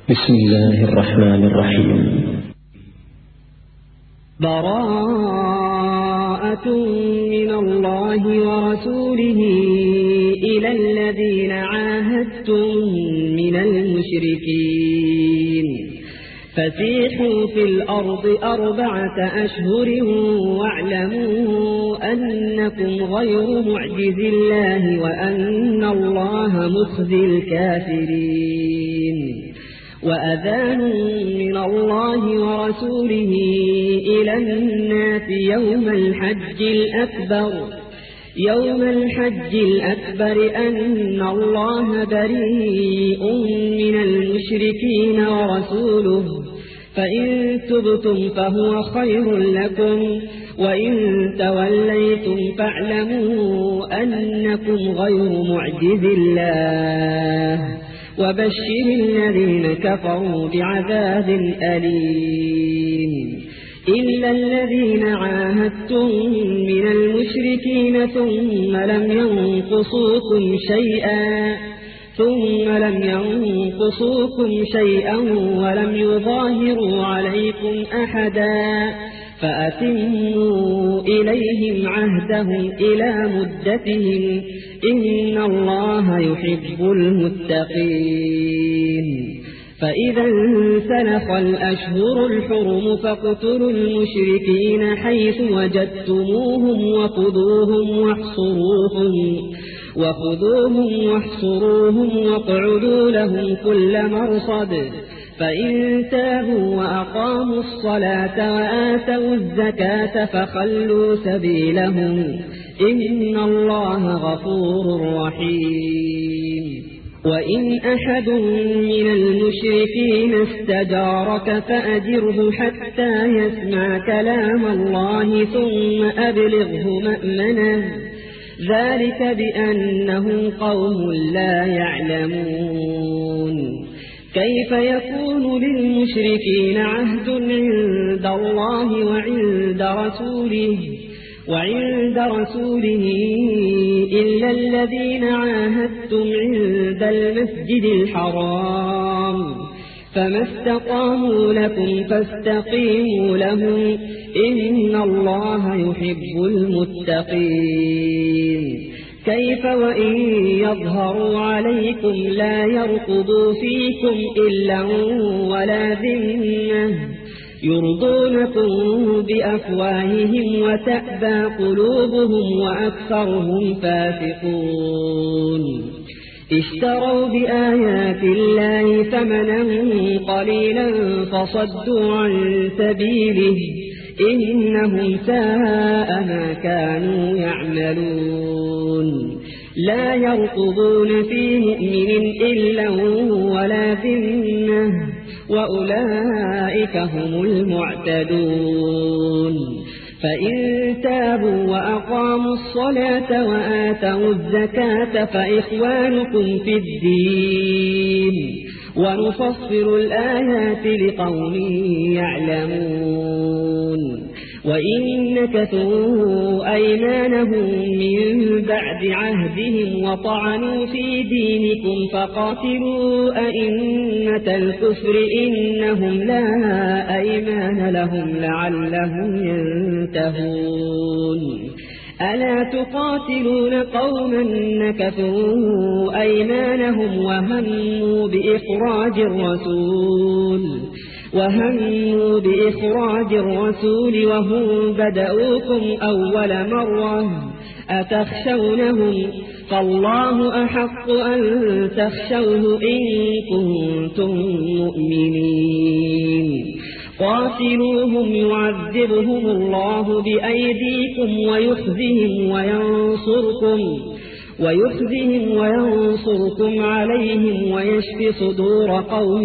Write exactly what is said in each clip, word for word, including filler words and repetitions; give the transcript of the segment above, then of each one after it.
بسم الله الرحمن الرحيم. براءة من الله ورسوله إلى الذين عاهدتم من المشركين فسيحوا في الأرض أربعة أشهر واعلموا أنكم غير معجز الله وأن الله مخزي الكافرين. وأذان من الله ورسوله إلى الناس يوم الحج الأكبر يوم الحج الأكبر أن الله بريء من المشركين ورسوله فإن تبتم فهو خير لكم وإن توليتم فاعلموا أنكم غير معجز الله وبشر الذين كفروا بعذاب أليم. إلا الذين عاهدتم من المشركين ثم لم ينقصوكم شيئا ثم لم ينقصوكم شيئا ولم يظاهروا عليكم أحدا فأتموا إليهم عهدهم إلى مدتهم إن الله يحب المتقين. فإذا انسلخ الأشهر الحرم فاقتلوا المشركين حيث وجدتموهم وخذوهم واحصروهم وخذوهم واحصروهم واقعدوا لهم كل مرصد فإن تابوا وأقاموا الصلاة وآتوا الزكاة فخلوا سبيلهم إن الله غفور رحيم. وإن أحد من المشركين استجارك فأجره حتى يسمع كلام الله ثم أبلغه مأمنه ذلك بأنهم قوم لا يعلمون. كيف يكون للمشركين عهد عند الله وعند رسوله وعند رسوله إلا الذين عاهدتم عند المسجد الحرام فما استقاموا لكم فاستقيموا لهم إن الله يحب المتقين. كيف وإن يظهروا عليكم لا يرقبوا فيكم إلا ولا ذمة يرضونكم بأفواههم وتأبى قلوبهم وأكثرهم فاسقون. اشتروا بآيات الله ثمنا قليلا فصدوا عن سبيله إنهم ساء ما كانوا يعملون. لا يرقبون في مؤمن إلا ولا ذمة وأولئك هم المعتدون. فإن تابوا وأقاموا الصلاة وآتوا الزكاة فإخوانكم في الدين ونفصل الآيات لقوم يعلمون. وإن نكثوا أيمانهم من بعد عهدهم وطعنوا في دينكم فقاتلوا أئمة الكفر إنهم لا أيمان لهم لعلهم ينتهون. ألا تقاتلون قوما نكثوا أيمانهم وهموا بإخراج الرسول وهموا بإخراج الرسول وهم بدأوكم أول مرة أتخشونهم فالله أحق أن تخشوه إن كنتم مؤمنين. قاتلوهم يعذبهم الله بأيديكم ويخزهم وينصركم ويخزهم وينصركم عليهم ويشفي صدور قوم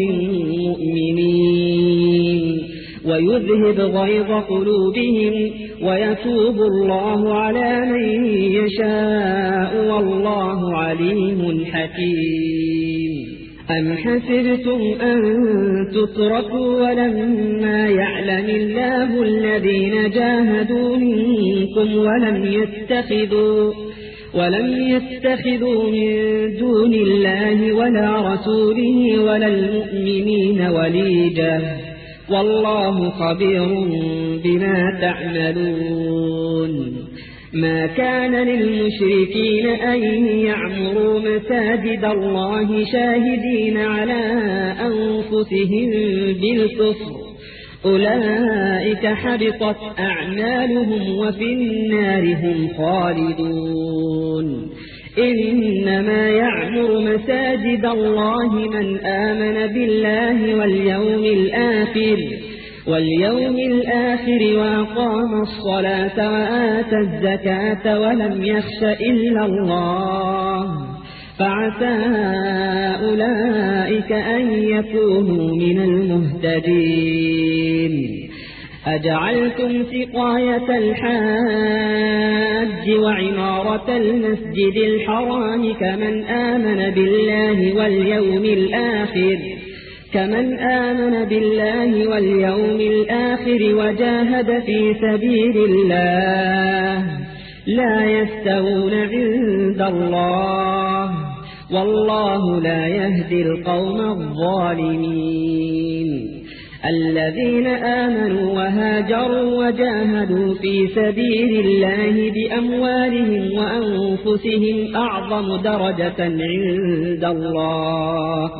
مؤمنين ويذهب غيظ قلوبهم ويتوب الله على من يشاء والله عليم حكيم. أم حسبتم أن تتركوا ولما يعلم الله الذين جاهدوا منكم ولم يتخذوا ولم يتخذوا من دون الله ولا رسوله ولا المؤمنين وليجا والله خبير بما تعملون ما كان للمشركين أن يعمروا مساجد الله شاهدين على أنفسهم بالكفر أولئك حبطت أعمالهم وفي النار هم خالدون إنما يعمر مساجد الله من آمن بالله واليوم الآخر واليوم الآخر وأقام الصلاة وآتى الزكاة ولم يخش إلا الله فعسى أولئك أن يكونوا من المهتدين أجعلتم سقاية الحاج وعمارة المسجد الحرام كمن آمن بالله واليوم الآخر كمن آمن بالله واليوم الآخر وجاهد في سبيل الله لا يستوون عند الله والله لا يهدي القوم الظالمين الذين آمنوا وهاجروا وجاهدوا في سبيل الله بأموالهم وأنفسهم أعظم درجة عند الله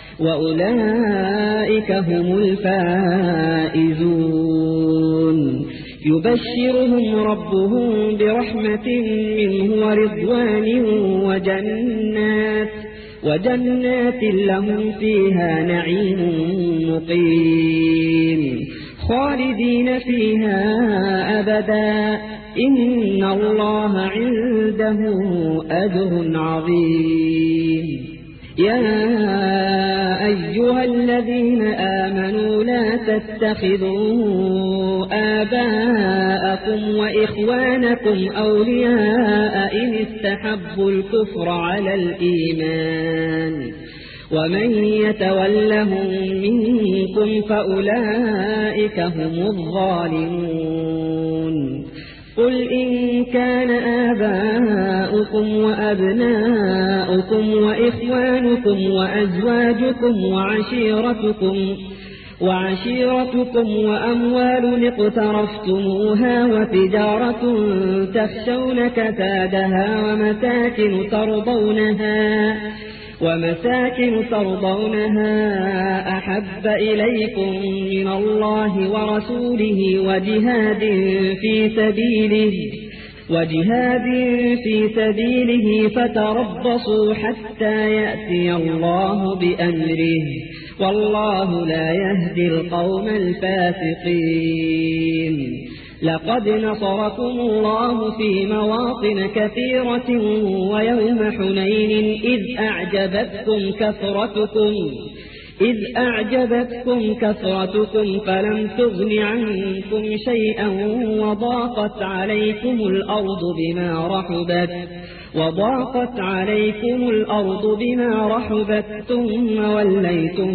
وأولئك هم الفائزون يبشرهم ربهم برحمة منه ورضوان وجنات وجنات لهم فيها نعيم مقيم خالدين فيها أبدا إن الله عنده أجر عظيم يا أيها الذين آمنوا لا تتخذوا آباءكم وإخوانكم أولياء إن استحبوا الكفر على الإيمان ومن يتولهم منكم فأولئك هم الظالمون قل إن كان آباؤكم وأبناؤكم وإخوانكم وأزواجكم وعشيرتكم وعشيرتكم وأموال اقترفتموها وتجارة تخشون كسادها ومساكن ترضونها ومساكن ترضونها أحب إليكم من الله ورسوله وجهاد في سبيله وجهاد في سبيله فتربصوا حتى يأتي الله بأمره والله لا يهدي القوم الفاسقين لقد نصركم الله في مواطن كثيرة ويوم حنين إذ أعجبتكم كثرتكم إذ أعجبتكم كثرتكم فلم تغن عنكم شيئا وضاقت عليكم الأرض بما رحبت وضاقت عليكم الأرض بما رحبت ثم وليتم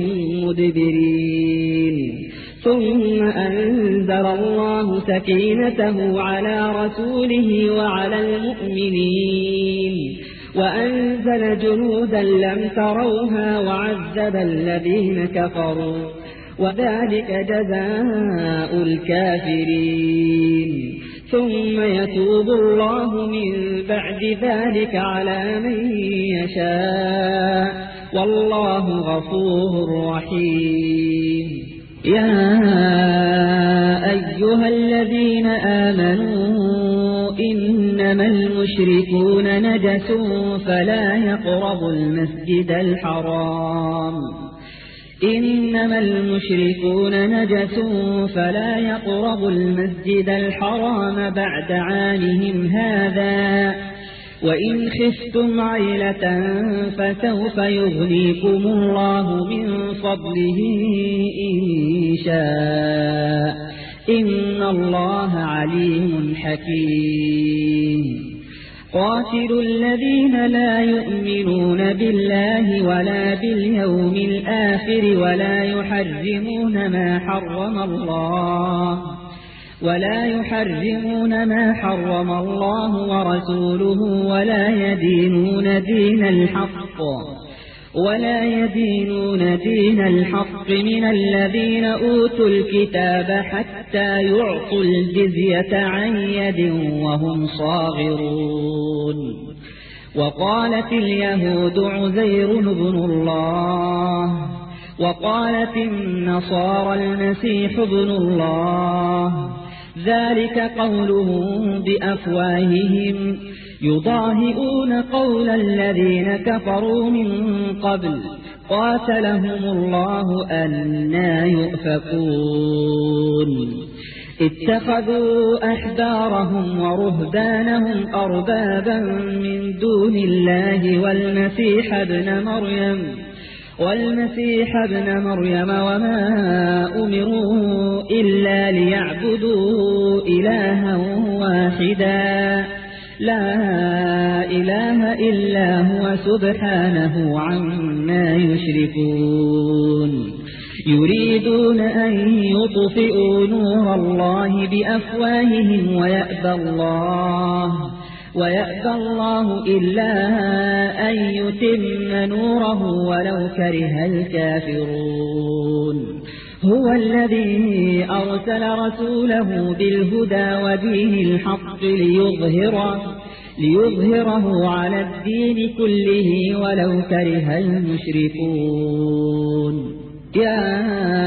مدبرين ثم أنزل الله سكينته على رسوله وعلى المؤمنين وأنزل جنودا لم تروها وعذب الذين كفروا وذلك جزاء الكافرين ثم يتوب الله من بعد ذلك على من يشاء والله غفور رحيم يا أيها الذين آمنوا إنما المشركون نجس فلا يقربوا المسجد الحرام إنما المشركون نجس فلا يقربوا المسجد الحرام بعد عامهم هذا وإن خفتم عيلة فسوف يغنيكم الله من فضله إن شاء إن الله عليم حكيم قاتلوا الذين لا يؤمنون بالله ولا باليوم الآخر ولا يحرمون ما حرم الله ولا يحرمون ما حرم الله ورسوله ولا يدينون دين الحق ولا يدينون دين الحق من الذين أوتوا الكتاب حتى يعطوا الجزية عن يد وهم صاغرون. وقالت اليهود عزير ابن الله وقالت النصارى المسيح ابن الله، ذلك قولهم بأفواههم يضاهئون قول الذين كفروا من قبل قاتلهم الله أنى يؤفكون. اتخذوا أحبارهم ورهبانهم أربابا من دون الله والمسيح ابن مريم والمسيح ابن مريم وما أمروا إلا ليعبدوا إلها واحدا لا إله إلا هو سبحانه عما يشركون. يريدون أن يطفئوا نور الله بأفواههم ويأبى الله ويأبى الله إلا أن يتم نوره ولو كره الكافرون. هو الذي أرسل رسوله بالهدى ودين الحق ليظهره, ليظهره على الدين كله ولو كره المشركون. يا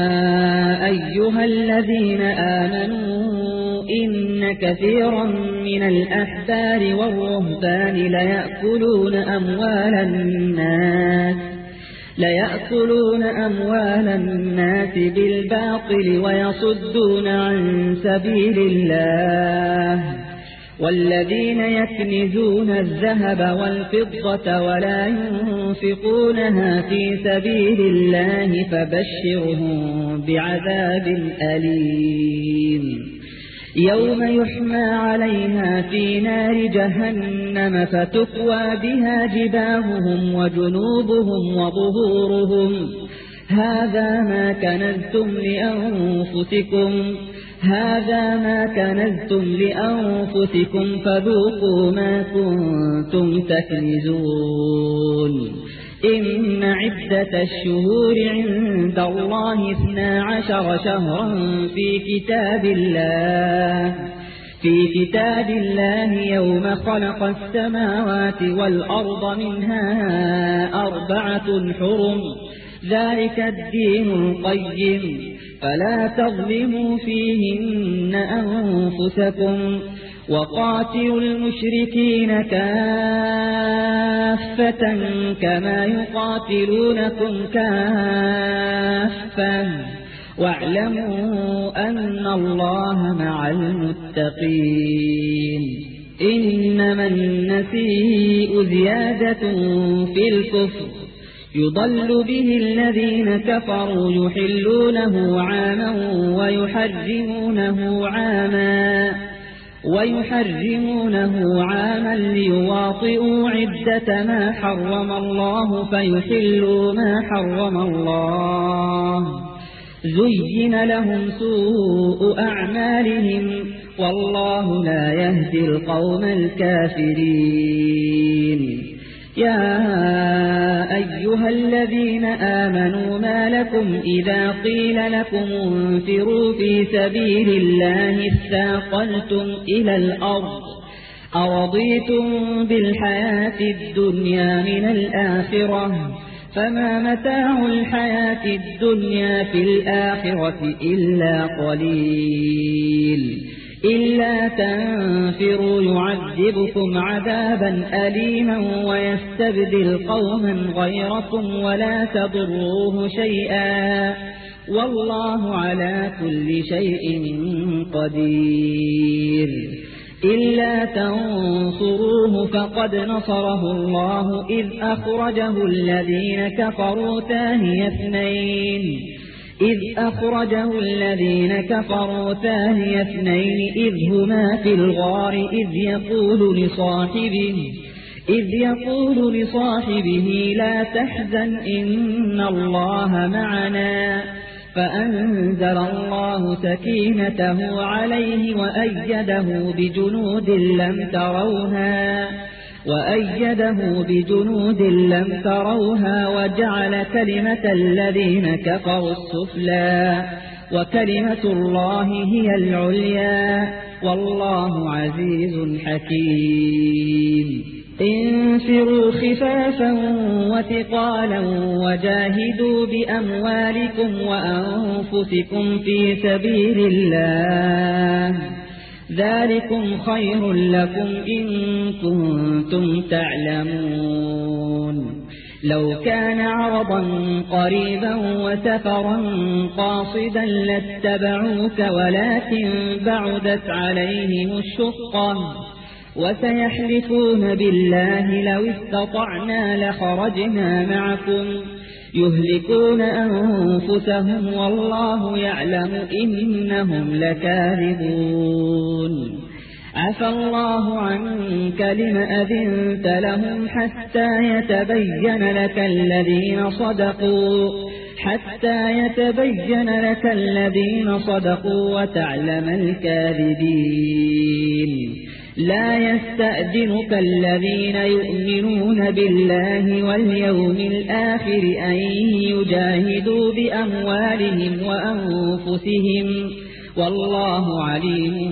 أيها الذين آمنوا إن كثيرا من الأحبار والرهبان ليأكلون أموال الناس ليأكلون أموال الناس بالباطل ويصدون عن سبيل الله. والذين يكنزون الذهب والفضة ولا ينفقونها في سبيل الله فبشرهم بعذاب أليم يوم يحمى عليها في نار جهنم فتكوى بها جباههم وجنوبهم وظهورهم هذا ما كنزتم لأنفسكم هذا ما كنزتم لأنفسكم فذوقوا ما كنتم تكنزون. إن عدة الشهور عند الله اثنا عشر شهرا في كتاب الله في كتاب الله يوم خلق السماوات والأرض منها أربعة حرم ذلك الدين القيم فلا تظلموا فيهن أنفسكم وقاتلوا المشركين كافة كما يقاتلونكم كافة واعلموا أن الله مع المتقين. إنما النسيء زيادة في الكفر يضل به الذين كفروا يحلونه عاما ويحرمونه عاما ويحرمونه عاما ليواطئوا عدة ما حرم الله فيحلوا ما حرم الله. زين لهم سوء أعمالهم والله لا يهدي القوم الكافرين. يا أيها الذين آمنوا ما لكم إذا قيل لكم انفروا في سبيل الله اثاقلتم إلى الأرض أرضيتم بالحياة الدنيا من الآخرة فما متاع الحياة الدنيا في الآخرة إلا قليل. إلا تنفروا يعذبكم عذابا أليما ويستبدل قوما غيركم ولا تضروه شيئا والله على كل شيء قدير. إلا تنصروه فقد نصره الله إذ أخرجه الذين كفروا ثاني اثنين إذ أخرجه الذين كفروا ثاني اثنين إذ هما في الغار إذ يقول لصاحبه إذ يقول لصاحبه لا تحزن إن الله معنا فأنزل الله سكينته عليه وأيده بجنود لم تروها وأيده بجنود لم تروها وجعل كلمة الذين كفروا السفلى وكلمة الله هي العليا والله عزيز حكيم. انفروا خفافا وثقالا وجاهدوا بأموالكم وأنفسكم في سبيل الله ذلكم خير لكم إن كنتم تعلمون. لو كان عرضا قريبا وسفرا قاصدا لاتبعوك ولكن بعدت عليهم الشقة وسيحلفون بالله لو استطعنا لخرجنا معكم يهلكون أنفسهم والله يعلم إنهم لكاذبون. عفى الله عنك لم أذنت لهم حتى يتبين لك الذين صدقوا حتى يتبين لك الذين صدقوا وتعلم الكاذبين. لا يستأذنك الذين يؤمنون بالله واليوم الآخر أن يجاهدوا بأموالهم وأنفسهم والله عليم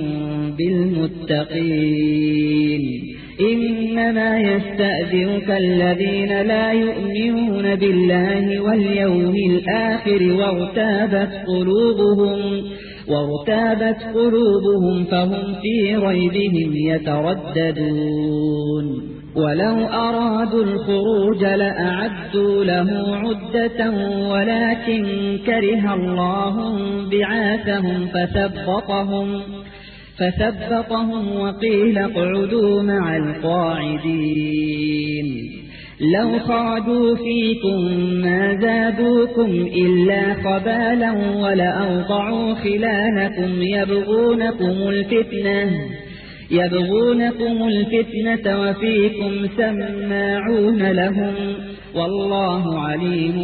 بالمتقين. إنما يستأذنك الذين لا يؤمنون بالله واليوم الآخر وارتابت قلوبهم وارتابت قلوبهم فهم في ريبهم يترددون. ولو أرادوا الخروج لأعدوا له عدة ولكن كره الله بعاثهم فثبطهم فثبطهم وقيل اقعدوا مع القاعدين. لو خرجوا فيكم ما زادوكم إلا خبالا ولأوضعوا خلالكم يبغونكم الفتنة يبغونكم الفتنة وفيكم سماعون لهم والله عليم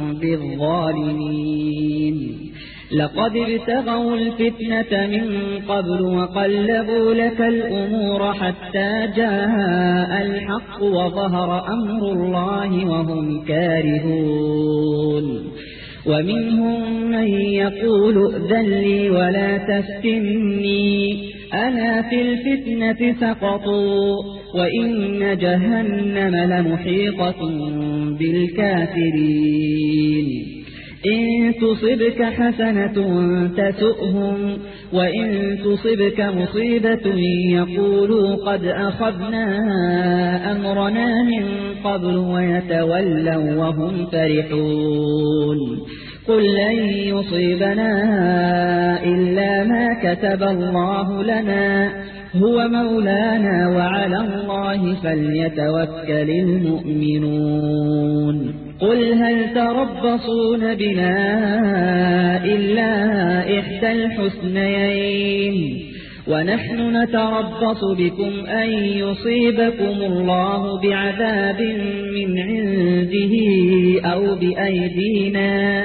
بالظالمين. لقد ابتغوا الفتنة من قبل وقلبوا لك الأمور حتى جاء الحق وظهر أمر الله وهم كارهون. ومنهم من يقول ائذن لي ولا تفتني ألا في الفتنة سقطوا وإن جهنم لمحيطة بالكافرين. إن تصبك حسنة تسؤهم وإن تصبك مصيبة يقولوا قد أخذنا أمرنا من قبل ويتولوا وهم فرحون. قل لن يصيبنا إلا ما كتب الله لنا هو مولانا وعلى الله فليتوكل المؤمنون. قل هل تربصون بنا إلا إحدى الحسنيين ونحن نتربص بكم أن يصيبكم الله بعذاب من عنده أو بأيدينا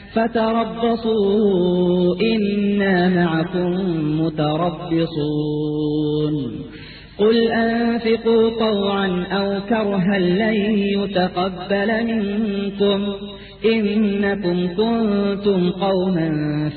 فتربصوا إنا معكم متربصون. قل أنفقوا طوعا أو كرها لن يتقبل منكم إنكم كنتم قوما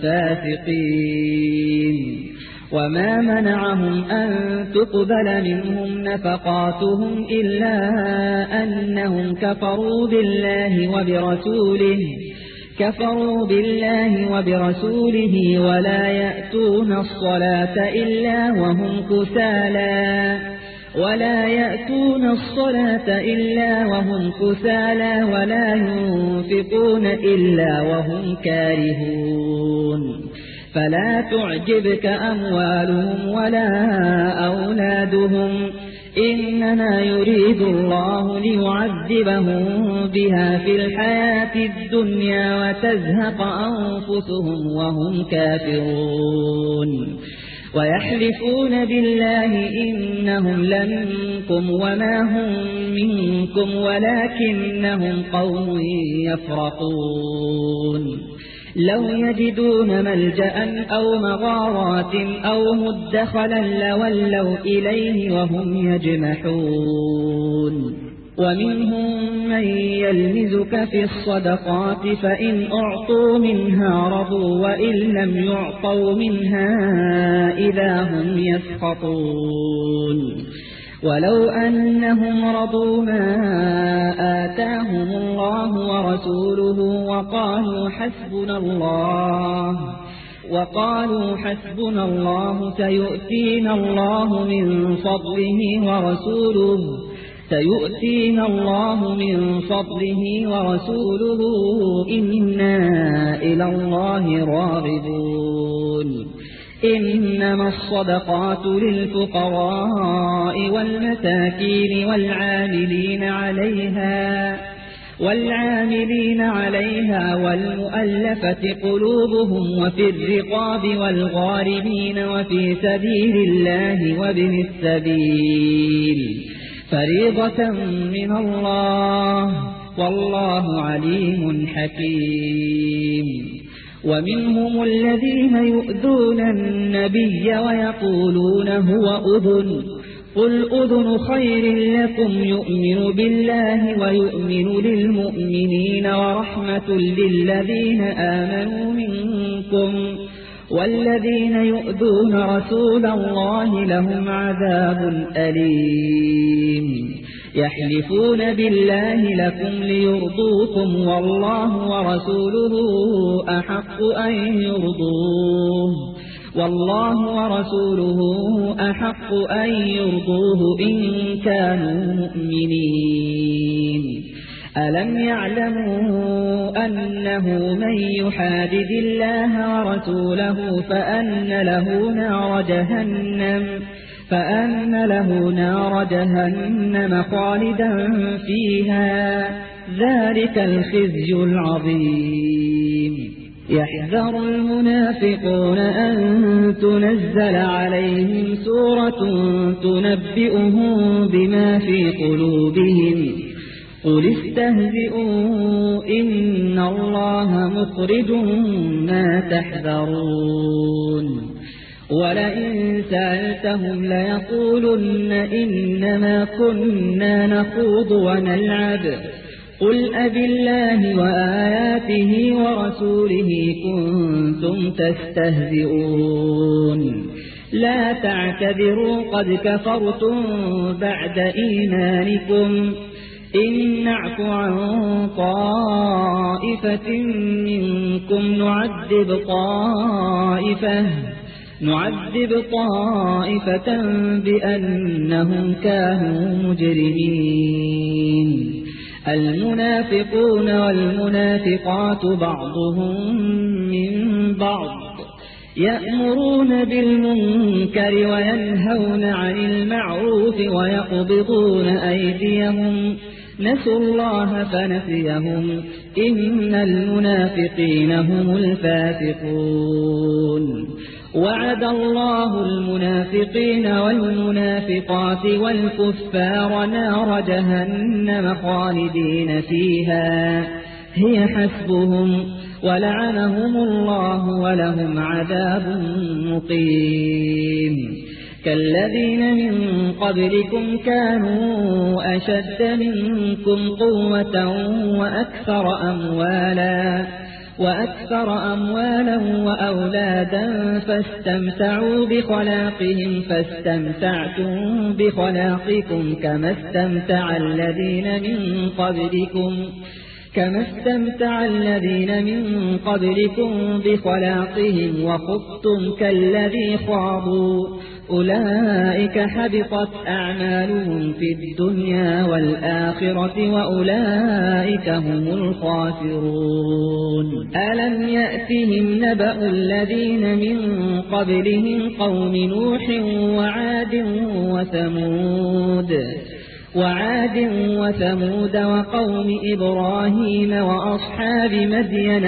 فاسقين. وما منعهم أن تقبل منهم نفقاتهم إلا أنهم كفروا بالله وبرسوله كفروا بالله وبرسوله ولا يأتون الصلاة إلا وهم كسالى ولا يأتون الصلاة إلا وهم كسالى ولا ينفقون إلا وهم كارهون. فلا تعجبك أموالهم ولا أولادهم إنما يريد الله ليعذبهم بها في الحياة الدنيا وتزهق أنفسهم وهم كافرون. ويحلفون بالله إنهم لمنكم وما هم منكم ولكنهم قوم يفرقون. لو يجدون ملجأ أو مغارات أو مدخلا لولوا إليه وهم يجمحون ومنهم من يلمزك في الصدقات فإن أعطوا منها رضوا وإن لم يعطوا منها إذا هم يسخطون ولو أنهم رضوا ما آتاهم الله ورسوله وقالوا حسبنا الله وقالوا حسبنا الله سيؤتينا الله من فضله ورسوله سيؤتينا الله من فضله ورسوله إنا إلى الله راغبون إنما الصدقات للفقراء والمساكين والعاملين عليها والعاملين عليها والمؤلفة قلوبهم وفي الرقاب والغارمين وفي سبيل الله وابن السبيل فريضة من الله والله عليم حكيم ومنهم الذين يؤذون النبي ويقولون هو أذن قل أذن خير لكم يؤمن بالله ويؤمن للمؤمنين ورحمة للذين آمنوا منكم والذين يؤذون رسول الله لهم عذاب أليم يحلفون بالله لكم ليرضوكم والله ورسوله أحق أن يرضوه والله ورسوله أحق أن يرضوه إن كانوا مؤمنين ألم يعلموا أنه من يحادد الله ورسوله فأن له نار جهنم فأن له نار جهنم خالدا فيها ذلك الخزي العظيم يحذر المنافقون أن تنزل عليهم سورة تنبئهم بما في قلوبهم قل استهزئوا إن الله مخرج ما تحذرون ولئن سألتهم ليقولن إنما كنا نخوض ونلعب قل أبالله وآياته ورسوله كنتم تستهزئون لا تعتذروا قد كفرتم بعد إيمانكم إن نعف عن طائفة منكم نعذب طائفة نعذب طائفة بأنهم كانوا مجرمين المنافقون والمنافقات بعضهم من بعض يأمرون بالمنكر وينهون عن المعروف ويقبضون أيديهم نسوا الله فنسيهم إن المنافقين هم الفاسقون وعد الله المنافقين والمنافقات والكفار نار جهنم خالدين فيها هي حسبهم ولعنهم الله ولهم عذاب مقيم كالذين من قبلكم كانوا أشد منكم قوة وأكثر أموالا وأكثر أموالا وأولادا فاستمتعوا بخلاقهم فاستمتعتم بخلاقكم كما استمتع الذين من قبلكم كما استمتع الذين من قبلكم بخلاقهم وخضتم كالذي خاضوا أولئك حبطت أعمالهم في الدنيا والآخرة وأولئك هم الخاسرون ألم يأتهم نبأ الذين من قبلهم قوم نوح وعاد وثمود وعاد وثمود وقوم إبراهيم وأصحاب مدين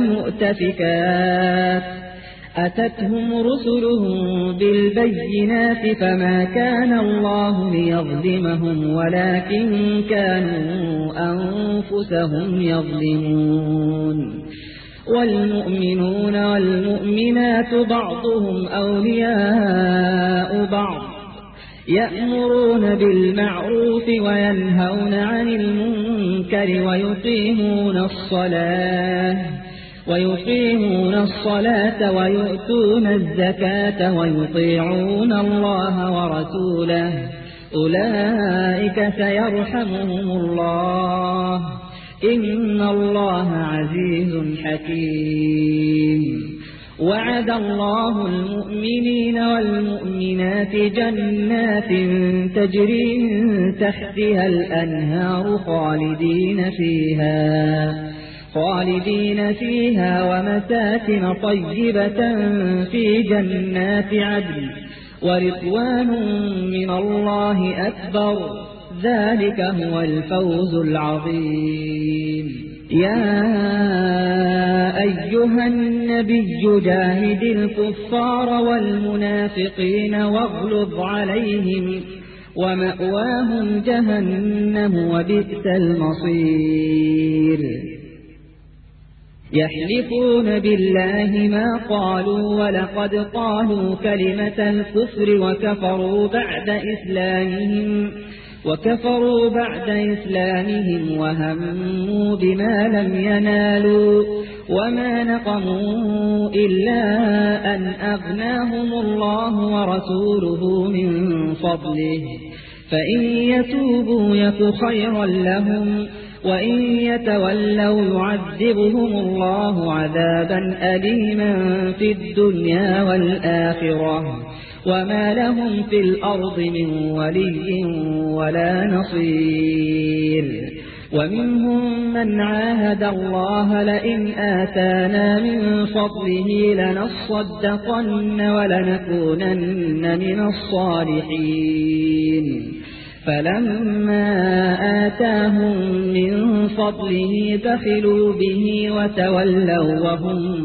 والمؤتفكات أتتهم رسلهم بالبينات فما كان الله ليظلمهم ولكن كانوا أنفسهم يظلمون والمؤمنون والمؤمنات بعضهم أولياء بعض يأمرون بالمعروف وينهون عن المنكر ويقيمون الصلاة ويقيمون الصلاة ويؤتون الزكاة ويطيعون الله ورسوله أولئك سيرحمهم الله إن الله عزيز حكيم. وعد الله المؤمنين والمؤمنات جنات تجري من تحتها الأنهار خالدين فيها خالدين فيها ومساكن طيبة في جنات عدن ورضوان من الله أكبر ذلك هو الفوز العظيم. يا أيها النبي جاهد الكفار والمنافقين واغلظ عليهم ومأواهم جهنم وبئس المصير. يحلفون بالله ما قالوا ولقد قالوا كلمة الكفر وكفروا بعد إسلامهم وكفروا بعد إسلامهم وهموا بما لم ينالوا وما نقموا إلا أن أغناهم الله ورسوله من فضله فإن يتوبوا يك خيرا لهم وإن يتولوا يعذبهم الله عذابا أليما في الدنيا والآخرة وما لهم في الأرض من ولي ولا نصير. ومنهم من عاهد الله لئن آتانا من فضله لنصدقن ولنكونن من الصالحين فلما آتاهم من فضله بخلوا به وتولوا وهم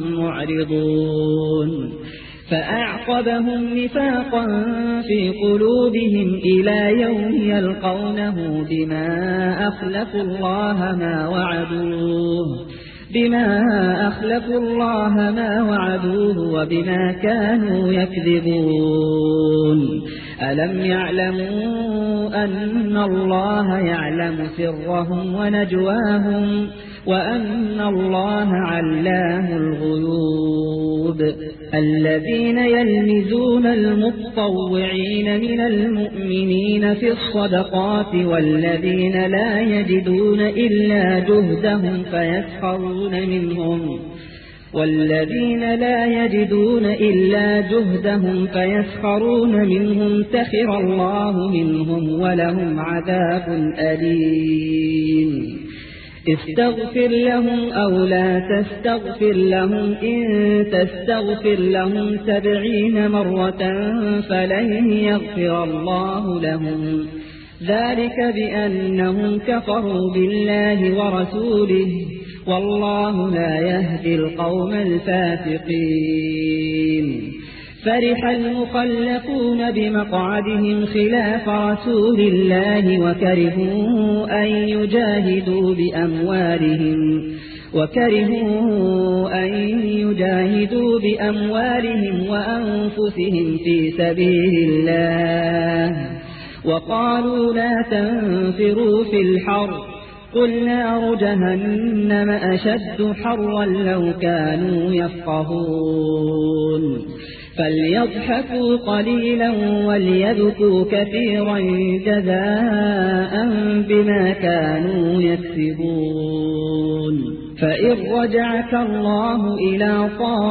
معرضون فأعقبهم نفاقا في قلوبهم إلى يوم يلقونه بما أخلفوا الله ما وعدوه بما أخلفوا الله ما وعدوه وبما كانوا يكذبون. ألم يعلموا أن الله يعلم سرهم ونجواهم وأن الله علام الغيوب. الذين يلمزون المتطوعين من المؤمنين في الصدقات والذين لا يجدون إلا جهدهم فيسخرون منهم والذين لا يجدون إلا جهدهم فيسخرون منهم سخر الله منهم ولهم عذاب أليم. استغفر لهم أو لا تستغفر لهم إن تستغفر لهم سبعين مرة فلن يغفر الله لهم ذلك بأنهم كفروا بالله ورسوله والله لا يهدي القوم الفاسقين. فرح المخلفون بمقعدهم خلاف رسول الله وكرهوا أن يجاهدوا بأموالهم وكرهوا أن يجاهدوا بأموالهم وأنفسهم في سبيل الله وقالوا لا تنفروا في الحر قل نار جهنم أشد حرا لو كانوا يفقهون. فليضحكوا قليلا وليبكوا كثيرا جزاء بما كانوا يكسبون. فإن رجعك الله إلى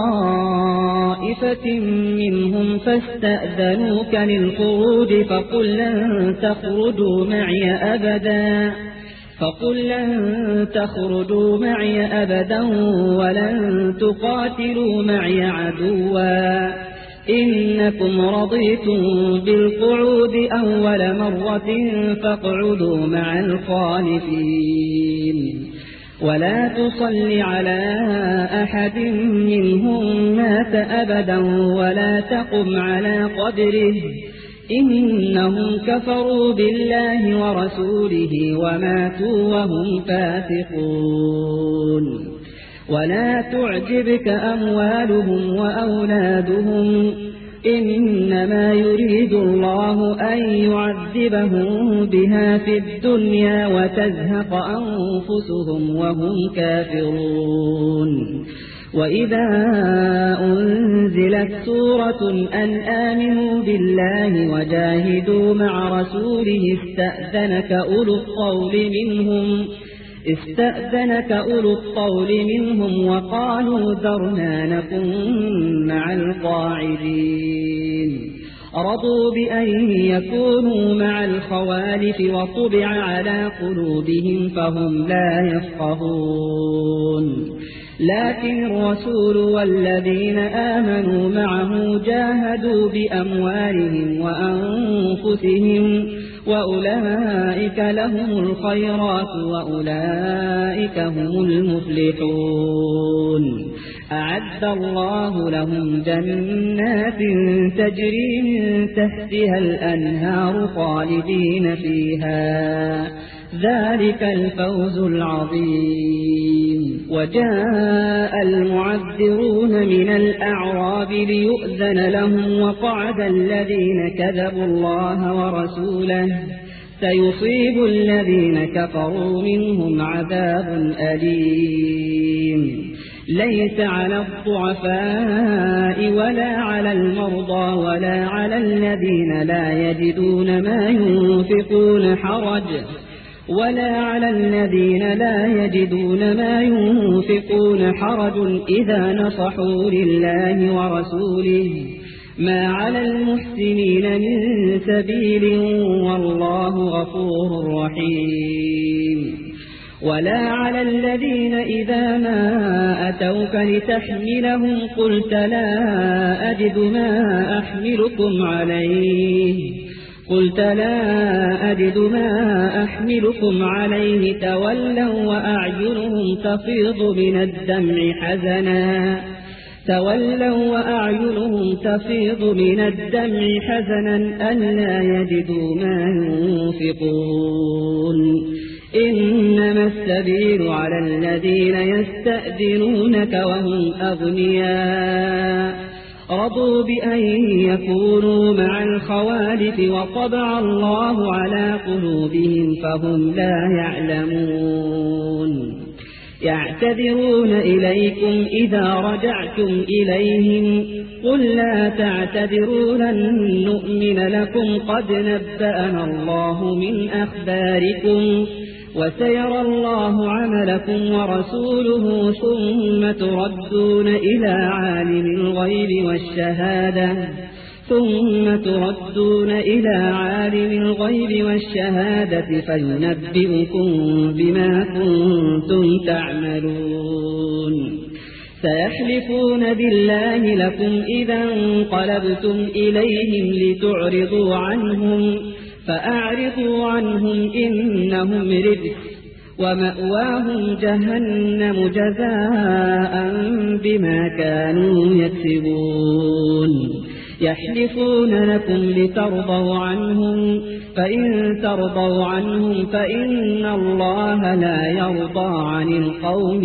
طائفة منهم فاستأذنوك للخروج فقل لن تخرجوا معي أبدا فقل لن تخرجوا معي أبدا ولن تقاتلوا معي عدوا إنكم رضيتم بالقعود أول مرة فاقعدوا مع الخالفين ولا تصل على أحد منهم مات أبدا ولا تقم على قبره إنهم كفروا بالله ورسوله وماتوا وهم فاسقون. ولا تعجبك أموالهم وأولادهم إنما يريد الله أن يعذبهم بها في الدنيا وتزهق أنفسهم وهم كافرون. وإذا أنزلت سورة أن آمنوا بالله وجاهدوا مع رسوله استأذنك أولو الطول منهم استأذنك أولو الطول منهم وقالوا ذرنا نكن مع القاعدين. رضوا بأن يكونوا مع الخوالف وطبع على قلوبهم فهم لا يفقهون. لكن الرسول والذين آمنوا معه جاهدوا بأموالهم وأنفسهم وأولئك لهم الخيرات وأولئك هم المفلحون. أعد الله لهم جنات تجري من تحتها الأنهار خالدين فيها ذلك الفوز العظيم. وجاء المعذرون من الأعراب ليؤذن لهم وقعد الذين كذبوا الله ورسوله سيصيب الذين كفروا منهم عذاب أليم. ليس على الضعفاء ولا على المرضى ولا على الذين لا يجدون ما ينفقون حرج ولا على الذين لا يجدون ما ينفقون حرج إذا نصحوا لله ورسوله ما على المحسنين من سبيل والله غفور رحيم. ولا على الذين إذا ما أتوك لتحملهم قلت لا أجد ما أحملكم عليه قلت لا أجد ما أحملكم عليه تولوا وأعينهم تفيض من الدمع حزنا تولوا وأعينهم تفيض من الدمع حزنا ألا يجدوا ما ينفقون. إنما السبيل على الذين يستأذنونك وهم أغنياء رضوا بأن يكونوا مع الخوالف وطبع الله على قلوبهم فهم لا يعلمون. يعتذرون إليكم إذا رجعتم إليهم قل لا تعتذروا لن نؤمن لكم قد نبأنا الله من أخباركم وسيرى الله عملكم ورسوله ثم تردون إلى عالم الغيب والشهادة ثم تردون إلى عالم الغيب والشهادة فينبئكم بما كنتم تعملون. سيحلفون بالله لكم إذا انقلبتم إليهم لتعرضوا عنهم فأعرضوا عنهم إنهم رجس ومأواهم جهنم جزاء بما كانوا يكسبون. يحلفون لكم لترضوا عنهم فإن ترضوا عنهم فإن الله لا يرضى عن القوم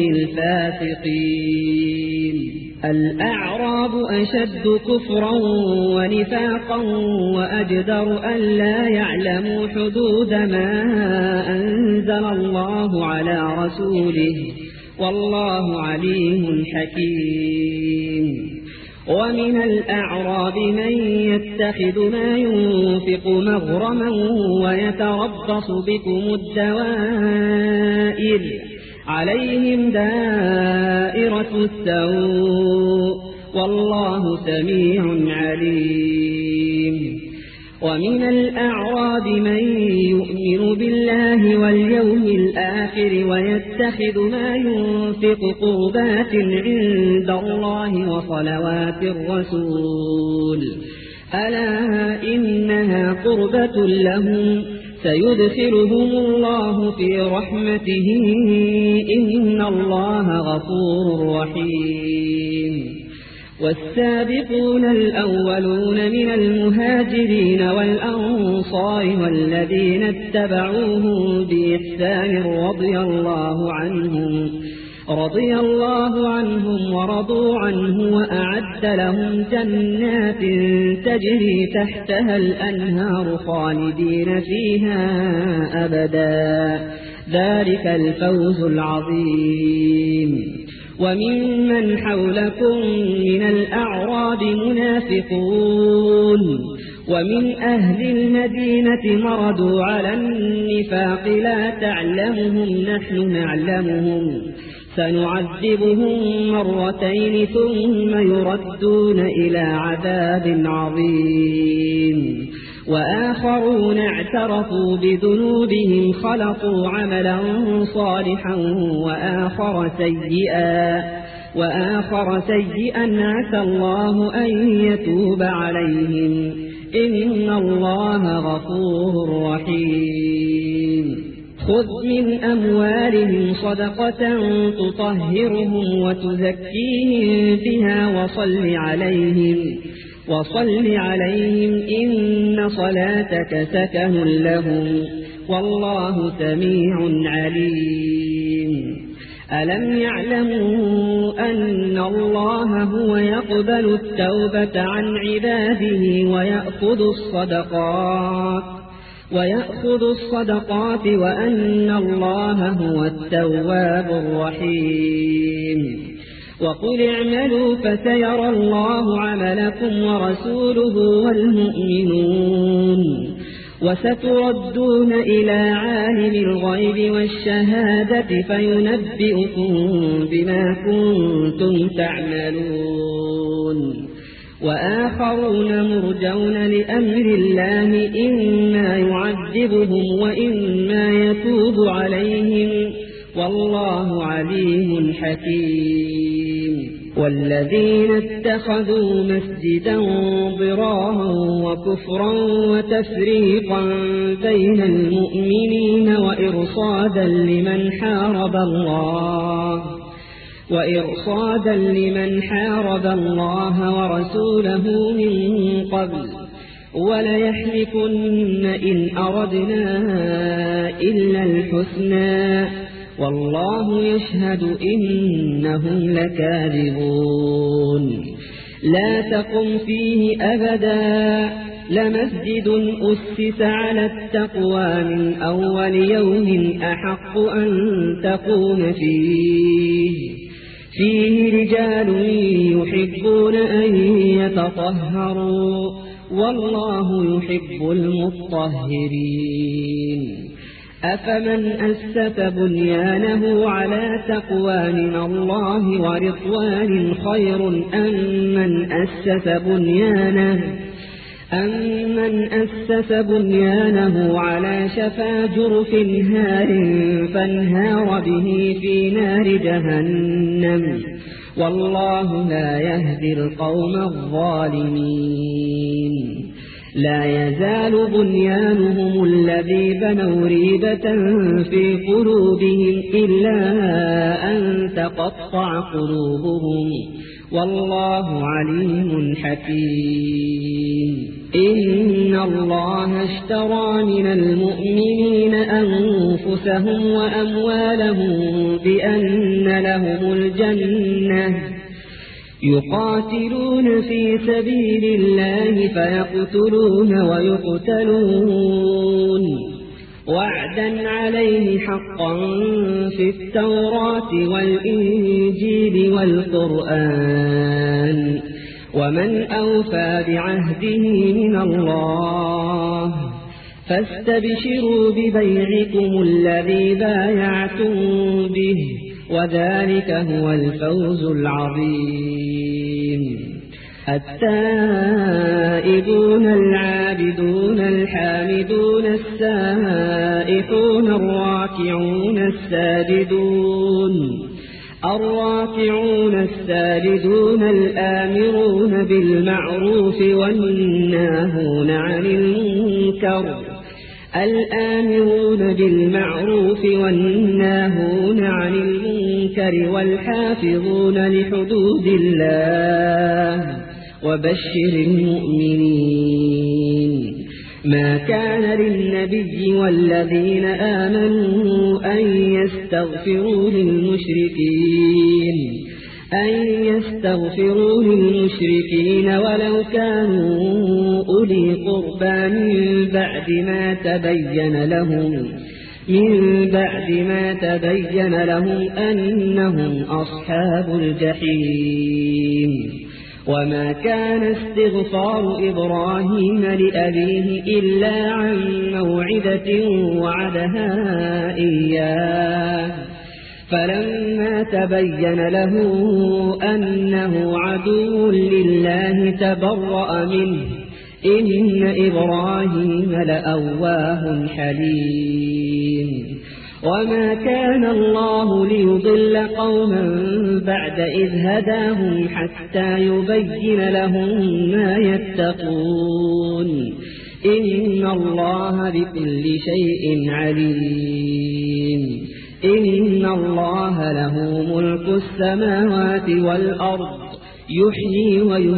الفاسقين. الأعراب أشد كفرا ونفاقا وأجدر أن لا يعلموا حدود ما أنزل الله على رسوله والله عليم حكيم. ومن الأعراب من يتخذ ما ينفق مغرما ويتربص بكم الدوائر عليهم دائرة السوء والله سميع عليم. ومن الأعراب من يؤمن بالله واليوم الآخر ويتخذ ما ينفق قربات عند الله وصلوات الرسول ألا إنها قربة لهم سيدخلهم الله في رحمته إن الله غفور رحيم. والسابقون الأولون من المهاجرين والأنصار والذين اتبعوهم بإحسان رضي الله عنهم رضي الله عنهم ورضوا عنه وأعد لهم جنات تجري تحتها الأنهار خالدين فيها أبدا ذلك الفوز العظيم. وممن حولكم من الأعراب منافقون ومن أهل المدينة مردوا على النفاق لا تعلمهم نحن نعلمهم سنعذبهم مرتين ثم يردون إلى عذاب عظيم. وآخرون اعترفوا بذنوبهم خلقوا عملا صالحا وآخر سيئا وآخر سيئا عسى الله أن يتوب عليهم إن الله غفور رحيم. خذ من أموالهم صدقة تطهرهم وتزكيهم بها وصل عليهم وصل عليهم إن صلاتك سكن لهم والله سميع عليم. ألم يعلموا أن الله هو يقبل التوبة عن عباده ويأخذ الصدقات ويأخذ الصدقات وأن الله هو التواب الرحيم. وقل اعملوا فسيرى الله عملكم ورسوله والمؤمنون وستردون إلى عالم الغيب والشهادة فينبئكم بما كنتم تعملون. وآخرون مرجون لأمر الله إما يعذبهم وإما يتوب عليهم والله عليم حكيم. والذين اتخذوا مسجدا ضرارا وكفرا وتفريقا بين المؤمنين وإرصادا لمن حارب الله وإرصادا لمن حارب الله ورسوله من قبل وليحلفن إن أردنا إلا الحسنى والله يشهد إنهم لكاذبون. لا تقم فيه أبدا لمسجد أسس على التقوى من أول يوم أحق أن تقوم فيه فيه رجال يحبون أن يتطهروا والله يحب المطهرين. أفمن أسس بنيانه على تقوى من الله ورضوان خير أم من أسس بنيانه أمن أسس بنيانه على شفا جرف هار فانهار به في نار جهنم والله لا يهدي القوم الظالمين. لا يزال بنيانهم الذي بنوا ريبة في قلوبهم إلا أن تقطع قلوبهم والله عليم حكيم. إن الله اشترى من المؤمنين أنفسهم وأموالهم بأن لهم الجنة يقاتلون في سبيل الله فيقتلون ويقتلون وعدا عليه حقا في التوراة والإنجيل والقرآن ومن أوفى بعهده من الله فاستبشروا ببيعكم الذي بايعتم به وذلك هو الفوز العظيم. التائبون العابدون الحامدون السائحون الراكعون الساجدون الراكعون الساجدون الآمرون بالمعروف والناهون عن المنكر الآمرون بالمعروف والناهون عن المنكر والحافظون لحدود الله وبشر المؤمنين. ما كان للنبي والذين آمنوا أن يستغفروا للمشركين أن يستغفروا للمشركين ولو كانوا أولي قربى من بعد ما تبين لهم من بعد ما تبين لهم أنهم أصحاب الجحيم وما كان استغفار إبراهيم لأبيه إلا عن موعدة وعدها إياه فلما تبين له أنه عدو لله تبرأ منه إن إبراهيم لأواه حليم وما كان الله ليضل قوما بعد إذ هداهم حتى يبين لهم ما يتقون إن الله بكل شيء عليم إن الله له ملك السماوات والأرض يحيي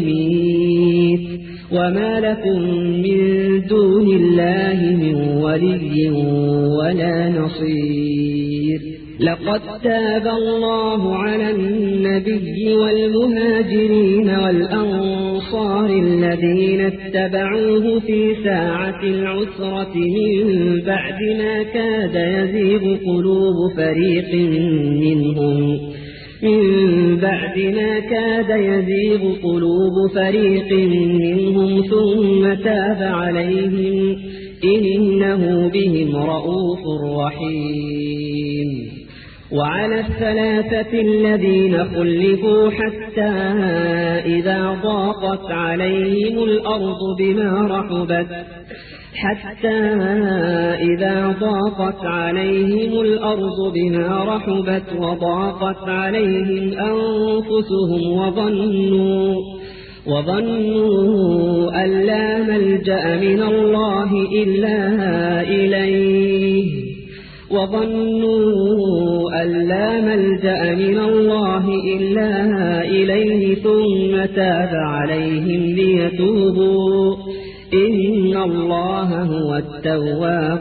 ويميت وما لكم من دون الله من ولي ولا نصير لقد تاب الله على النبي والمهاجرين والأنصار الذين اتبعوه في ساعة العسرة من بعد ما كاد يزيغ قلوب فريق منهم من بعد ما كاد يزيغ قلوب فريق منهم ثم تاب عليهم إنه بهم رؤوف رحيم وعلى الثلاثة الذين خلفوا حتى إذا ضاقت عليهم الأرض بما رحبت حتى إذا ضاقت عليهم الأرض بما رحبت وضاقت عليهم أنفسهم وظنوا وظنوا أن لا ملجأ من الله إلا إليه وظنوا أن لا ملجأ من الله إلا إليه ثم تاب عليهم ليتوبوا إن الله هو التواب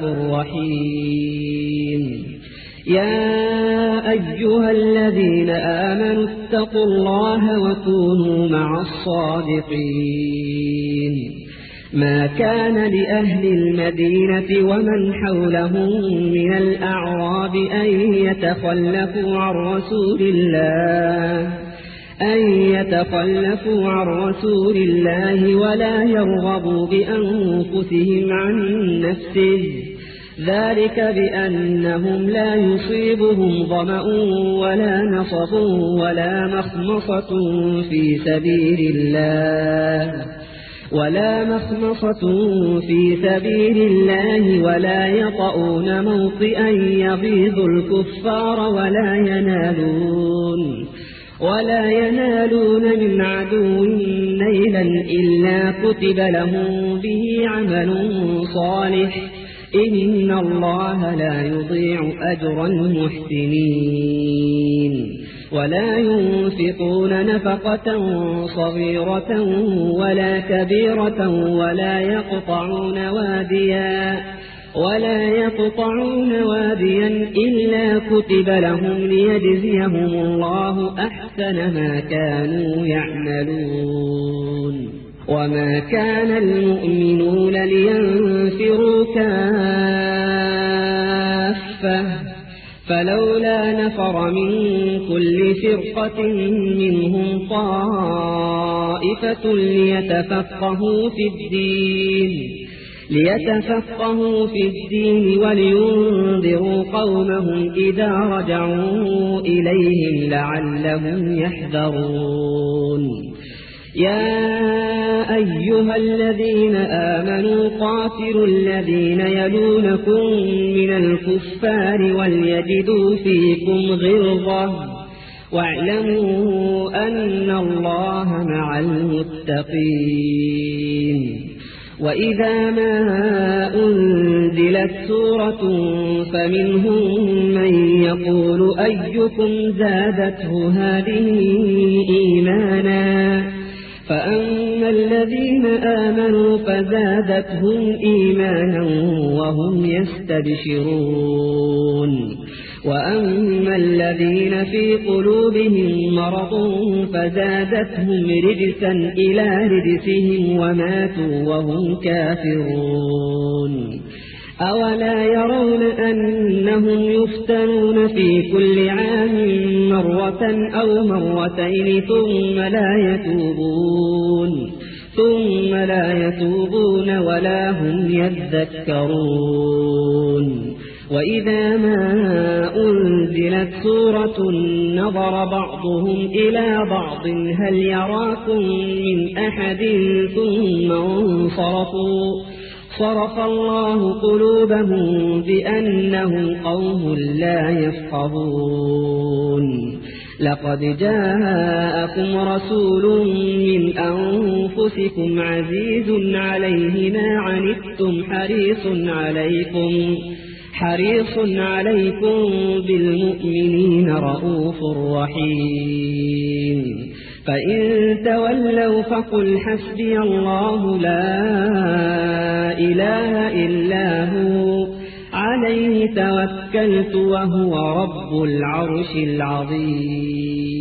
الرحيم يا أيها الذين آمنوا اتقوا الله وكونوا مع الصادقين ما كان لأهل المدينة ومن حولهم من الأعراب أن يتخلفوا عن رسول الله أن يتخلفوا عن رسول الله ولا يرغبوا بأنفسهم عن نفسه ذلك بأنهم لا يصيبهم ظمأ ولا نصب ولا مخمصة في سبيل الله ولا مخمصة في سبيل الله ولا يطؤون موطئا يغيظ الكفار ولا ينالون ولا ينالون من عدو نيلا إلا كتب لهم به عمل صالح إن الله لا يضيع أجر المحسنين ولا ينفقون نفقة صغيرة ولا كبيرة ولا يقطعون واديا ولا يقطعون واديا إلا كتب لهم ليجزيهم الله أحسن ما كانوا يعملون وما كان المؤمنون لينفروا كافة فلولا نفر من كل فرقة منهم طائفة ليتفقهوا في الدين ليتفقهوا في الدين ولينذروا قومهم إذا رجعوا إليهم لعلهم يحذرون يا أيها الذين آمنوا قاتلوا الذين يلونكم من الكفار وليجدوا فيكم غلظة واعلموا أن الله مع المتقين وإذا ما أنزلت سورة فمنهم من يقول أيكم زادته هذه إيمانا فأما الذين آمنوا فزادتهم إيمانا وهم يستبشرون وأما الذين في قلوبهم مرض فزادتهم رجسا إلى رجسهم وماتوا وهم كافرون أولا يرون أنهم يفتنون في كل عام مرة أو مرتين ثم لا يتوبون ثم لا يتوبون ولا هم يذكرون وإذا ما أنزلت سورة نظر بعضهم إلى بعض هل يراكم من أحد ثم انصرفوا صرف الله قلوبهم بأنهم قوم لا يفقهون لقد جاءكم رسول من أنفسكم عزيز عليه ما عنتم حريص عليكم حريص عليكم بالمؤمنين رؤوف رحيم فإن تولوا فقل حسبي الله لا إله إلا هو عليه توكلت وهو رب العرش العظيم